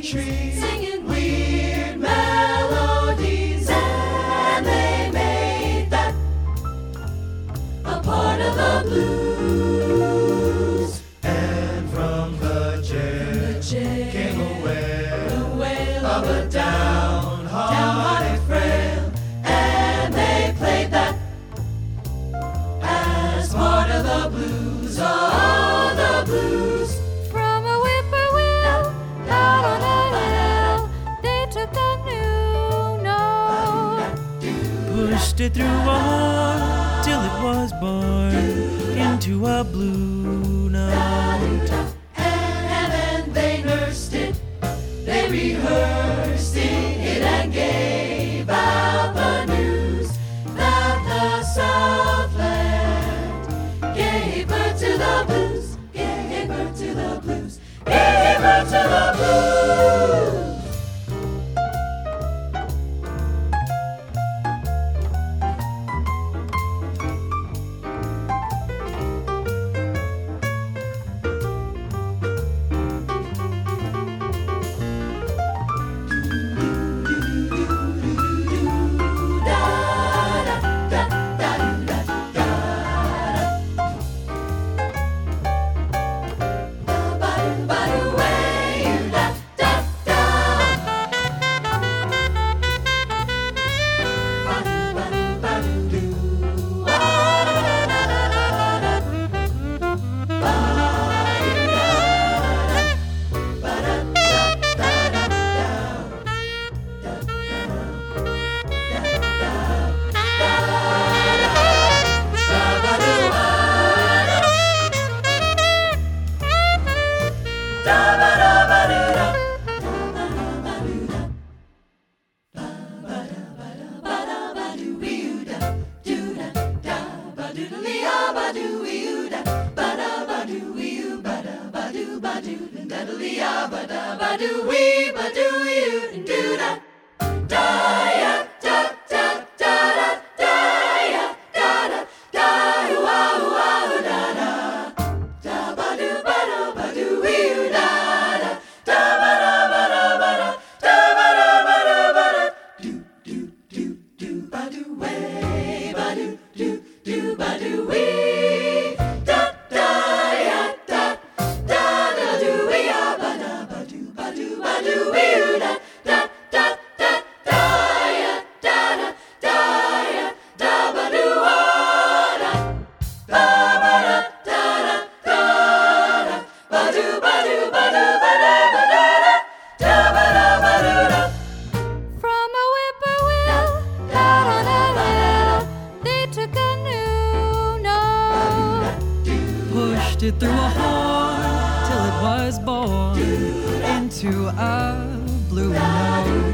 tree, singing weird melodies, and they made that a part of the blues. And from the jail came a wail of a downhearted frail, and they played that as part of the blues. Oh, the blues. From a whippoorwill out on a hill, they took a new note, pushed it through a horn till it was born into a blue note. And then they nursed it, they rehearsed it, and gave out the news that the Southland gave birth to the blues, gave birth to the blues, gave birth to the blues. from a whippoorwill out on a hill, they took a new note, Pushed it through a horn till it was born into a blue note.